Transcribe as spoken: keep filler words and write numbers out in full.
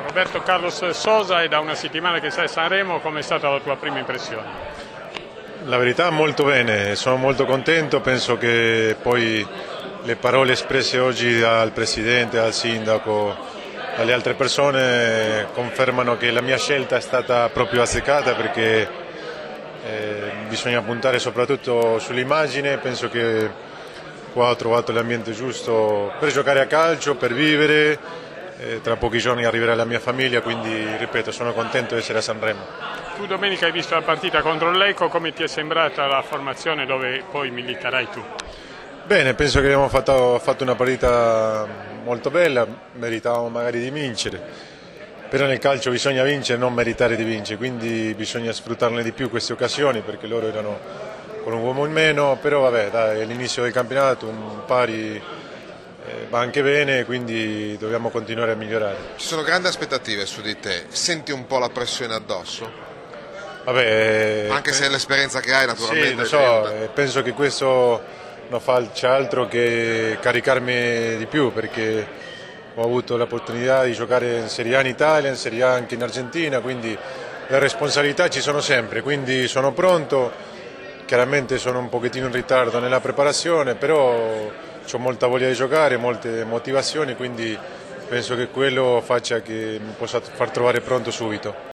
Roberto Carlos Sosa, è da una settimana che sei a Sanremo, com'è stata la tua prima impressione? La verità molto bene, sono molto contento, penso che poi le parole espresse oggi dal Presidente, dal Sindaco, dalle altre persone confermano che la mia scelta è stata proprio azzeccata, perché eh, bisogna puntare soprattutto sull'immagine. Penso che qua ho trovato l'ambiente giusto per giocare a calcio, per vivere. Eh, tra pochi giorni arriverà la mia famiglia, quindi ripeto, sono contento di essere a Sanremo. Tu domenica hai visto la partita contro il Lecco, come ti è sembrata la formazione dove poi militerai tu? Bene, penso che abbiamo fatto, fatto una partita molto bella, meritavamo magari di vincere, però nel calcio bisogna vincere, non meritare di vincere, quindi bisogna sfruttarne di più queste occasioni, perché loro erano con un uomo in meno, però vabbè, dai, è l'inizio del campionato, un pari eh, va anche bene, quindi dobbiamo continuare a migliorare. Ci sono grandi aspettative su di te, senti un po' la pressione addosso? Vabbè, anche se è l'esperienza che hai, naturalmente. Sì, lo so, eh, penso che questo non faccia altro che caricarmi di più, perché ho avuto l'opportunità di giocare in Serie A in Italia, in Serie A anche in Argentina, quindi le responsabilità ci sono sempre, quindi sono pronto. Chiaramente sono un pochettino in ritardo nella preparazione, però ho molta voglia di giocare, molte motivazioni, quindi penso che quello faccia che mi possa far trovare pronto subito.